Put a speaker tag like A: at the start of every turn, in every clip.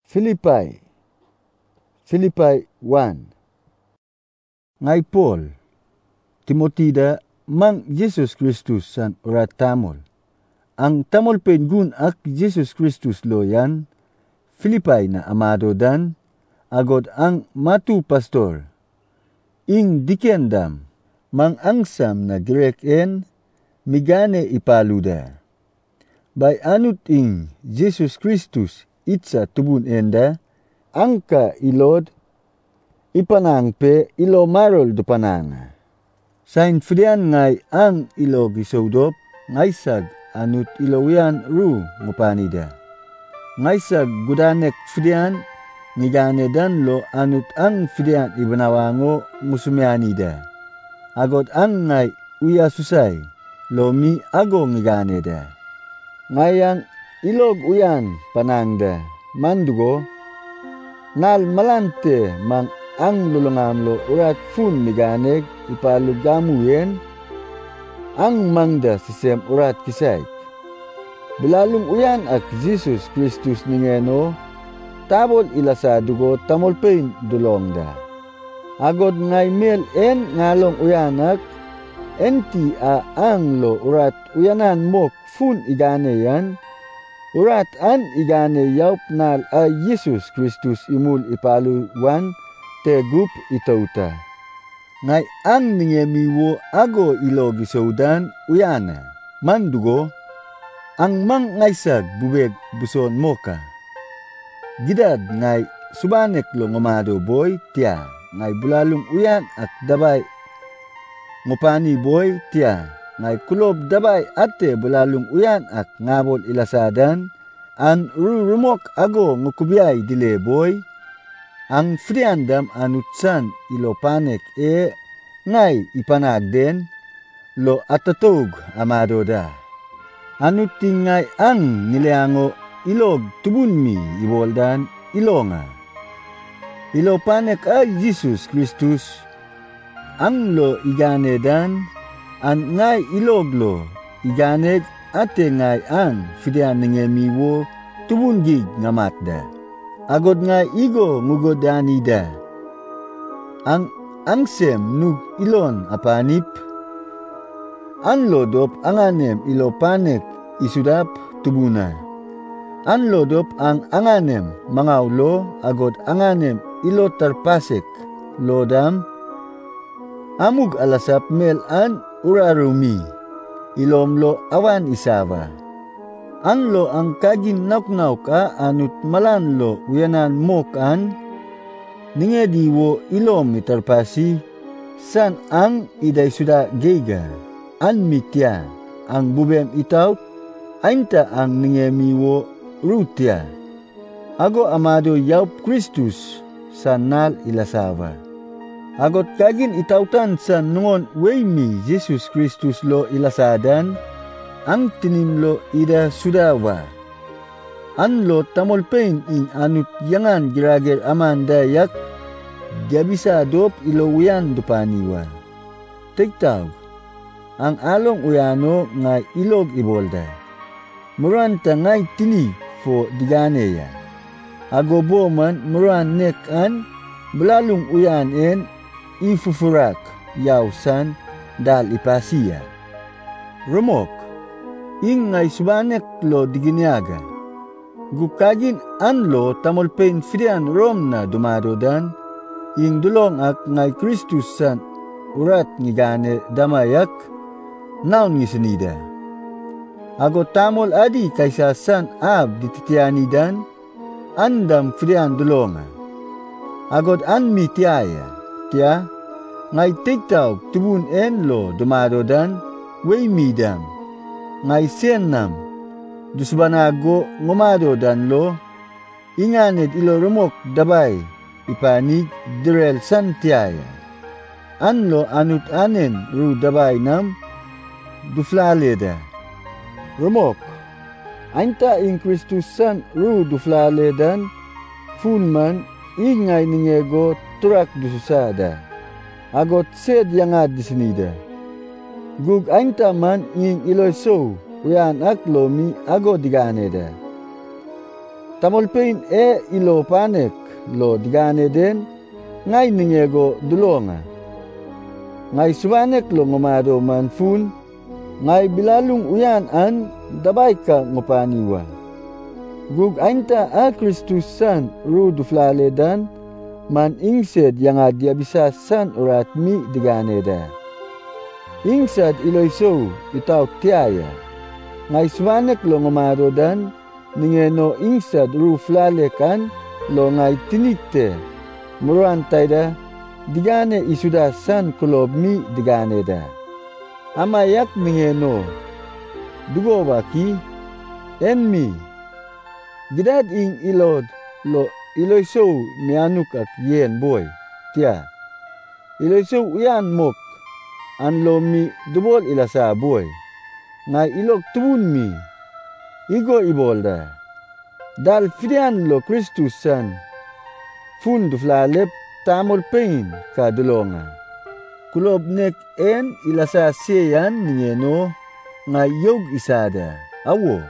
A: Filipi 1. Ngay Paul, Timotida, mang Jesus Kristus san urat tamol. Ang tamol pen ak Jesus Kristus loyan, Filipi na amado dan, agod ang matu pastor. Ing dikiandam, mang angsam na Grek en, migane ipaluda. By anut ing Jesus Kristus, itsa tubun enda, angka ilod, ipanang pe ilo marol do pananga. Sain frian ngay ang ilo gisodop, ngaysag anut ilowian ru ngupanida. Ngaysag gudanek frian, ngigane dan lo anut ang frian ibanawango musumianida. Agod ang ngay uya susay, lo mi ago ngigane da. Ngayang ilog uyan panangda, mandugo, nal malante mang ang lulungamlo urat fun miganeg ipalugamuyen, ang mangda sisem urat kisay. Bilalong uyan ak Jesus Kristus ningeno, tabol ilasa dugo tamolpein dulongda. Agod ngay mel en ngalong uyanak, enti a ang lo urat uyanan mok fun igane yan, urat an igane yaup nal a Jesus Kristus imul ipaluwan tegup itauta. Ngay ang ningemiwo ago ilo gisaudan uyana, mandugo, ang mang ngaysag bubeg buson moka. Gidad ngay subanek lo ngomado boy tiya, ngay bulalong uyan at dabay ngopani boy tiya, ngay kulob dabay ate bulalong uyan at ngabol ilasadan, an rurumok ago ngukubiyay dile boy, ang friandam anutsan ilopanek ngay ipanagden, lo atatog amado da. Anuting ngay ang niliango ilog tubunmi iboldan ilonga. Ilopanek ay Jesus Kristus, ang lo igane dan, an ngay iloglo iganeg ate ngay ang fidian ningemiwo tubungig nga matda. Agod ngay igo ngugodanida. Ang angsem nug ilon apanip, an lodop anganem ilopanek isudap tubuna. An lodop ang anganem mangaulo agod anganem ilo tarpasek lodam, amug alasap mel an urarumi, ilomlo awan isava. Anlo ang kagin nauknaw ka anut malanlo uyanan mokan, ningediwo ilom itarpasi, san ang iday suda geiga, an mitya, ang bubem itaut, ainta ang ningemiwo rutya. Ago amado yaup Kristus, san nal ilasava. Agot kagin itautan sa nungon weymi Jesus Kristus lo ilasadan, ang tinimlo ida sudawa. Anlo tamolpen ing anut yangan girager aman dayak, diabisa dop ilowian dupaniwa. Tegtaw, ang along uyano nga ilog ibolda. Muranta ngay tini fo diganeya. Agobo man muran nek an, belalong uyan en, ifufurak, yausan, dal ipasiya. Rumok, ing ngay subanek lo diginiaga. Gukagin anlo tamolpen frian rom na dumadodan, ing dulong ak ngay Kristus san urat ngigane damayak, naon ngisenida. Ago tamol adi kaysa san ab dititianidan, andam frian dulonga. Agod anmi tiaya, tiya, ngay tigtaw tubun enlo dumadodan, way midam, ngay sennam, dusbanago ngumado dan lo, inganed ilo rumok dabay, ipanig direl san tiaya. Anlo anut anen ru dabay nam, duflaleda. Rumok, ainta ing Kristus san ru duflaledan, funman, ingay ningego turak dususada. Agot sed yangad disinida. Gug ainta man ing iloy so, uyan aklo mi ago diganeda. tamolpein ilo panek lo digane den ngai ningego dulonga. Ngai subanek lo ngomado manfun ngai bilalung uyan an dabay ka ngopaniwa. Gug ainta a Kristus san ru duflale dan man ingsed yang dia bisa san urat mi digane da. Ingsad iloiso itaw tiaya. Ngai subanek lo ngomado dan ningeno ingsad ru flale kan lo ngai tinikte muruan taida digane isuda san kulob mi digane da. Amayak ningeno dugo baki enmi gidad ing ilod lo iloiso mianuk ak yen boy tia iloiso uyan mok an lo mi dubol ilasa boy ngai ilok tubun mi igo ibolda dal fidian lo Kristus san fun duflalep tamol pain ka dulonga kulob nek en ilasa seyan ningeno ngai yog isada awo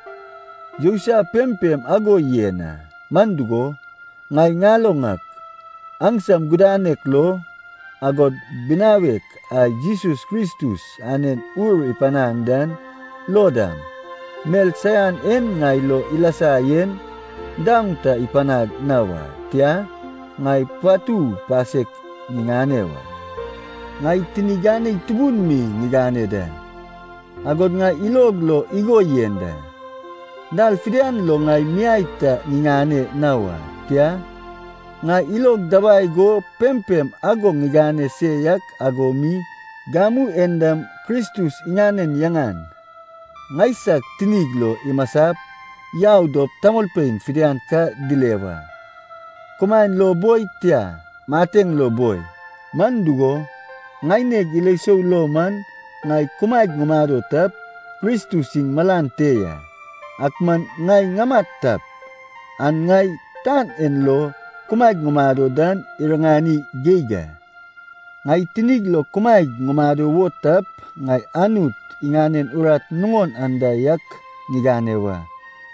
A: yosa pempem ago yena mandugo ngai ngalongak angsam gudanek lo agod binawek a Jesus Kristus anen ur ipanang dan lodam mel sayan en ngai lo ilasayen dang ta ipanag nawa tia ngai patu pasek ninganewa ngai tinigane tubun mi nigane da agod ngai ilog lo igo yenda dal fidian lo ngai miaita ningane nawa tia ngai ilog dabay go pempem ago ngigane seyak ago mi gamu endam Kristus inganen yangan ngai sak tinig lo imasap yaw dop tamolpen fidian ka dilewa kumain lo boy tia mateng lo boy mandugo ngai neg ileso lo man ngai kumaig ngumado tap Kristus ing malanteya akman ngai ngamat tap an ngai tan en lo kumaig ngumado dan irangani geiga ngai tinig lo kumaig ngumado wotap ngai anut inganen urat nungon andayak niganewa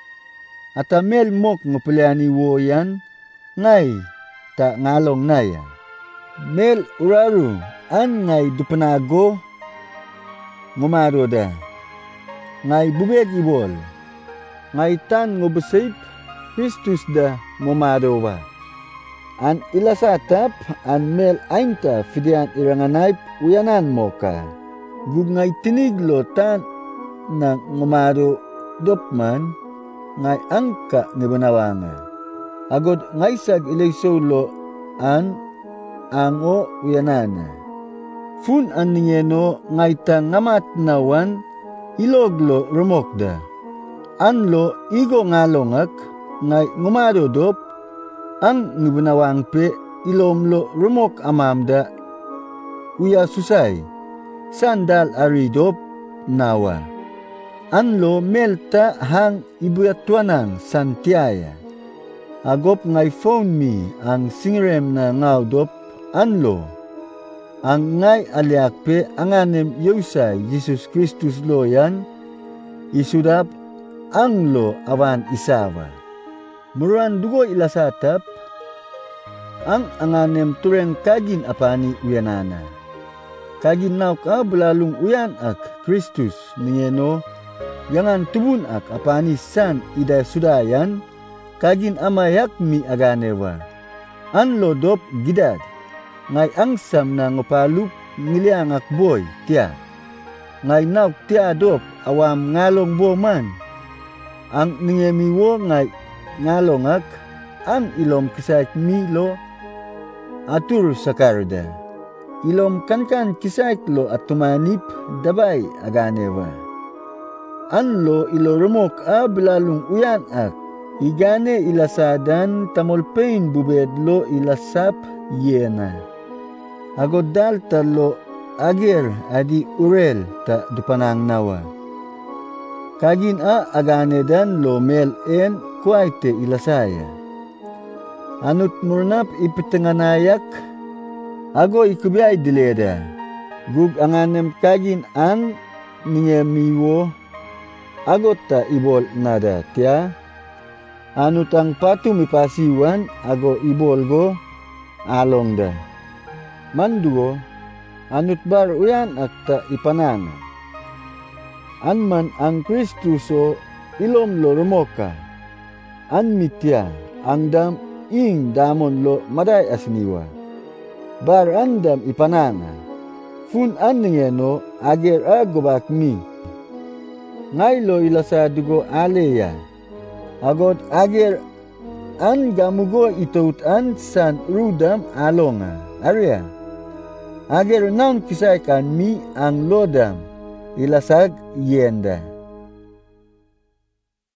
A: atamel mok ngopeliani wo yan ngai ta ngalong naya mel uraru an ngai dupenago ngumado da ngai bubeg ibol ngai tan ngobesip Kristus da ngumado wa an ilasatap an mel ainta fidian iranganayp uyanan moka gug ngai tinig lo tan na ngumado dopman ngai angka ngebenawanga agod ngai sag ilayso lo an ango uyanana fun an ningeno ngai ta ngamat nawan ilog lo rumokda an lo igo ngalongak ngai ngumado dop ang ngebenawang pe ilom lo rumok amamda uya susay sandal aridop nawa an lo melta hang ibuyatuanang santiaya agop ngai phone mi ang singrem na ngaudop an lo ang ngai aliak pe anganem yosay Jesus Kristus lo yan isudap ang lo awan isawa muruan dugo ilasatap ang anganem tureng kagin apani uyanana kagin naw ka belalung uyan ak Kristus ningeno yangan tubun ak apani san ida sudayan kagin amayak mi aganewa an lo dop gidad ngai angsam na ngopalup ngiliang ak boy tia ngai naw tia dop awam ngalong bo man ang ningemiwo ngai ngalongak ang ilom kisak mi lo atur sakarda ilom kankan kisak lo atumanip dabay aganewa an lo ilo rumok a belalung uyan ak igane ilasadan tamolpain bubed lo ilasap yena agodal talo ager adi urel ta dupanang nawa kagin a aganedan lo mel en kuaite ilasaya anut murnap ipitenganayak ago ikubiyay dileda gug anganem kagin ang ningemiwo agot ta ibol nada tia Anut ang patum ipasiwan ago ibolgo alongda. Manduo anut bar uyan akta ipanana. Anman ang Kristuso ilom lo rumoka. An mitya ang dam ing damon lo maday asniwa. Bar andam ipanana. Fun anningeno ager agobak mi. Ngay lo ilasadugo aleya. Agod ager an gamugo itout an san rudam alonga. Arya. Ager nan kisay kan mi ang lodam ilasag yenda.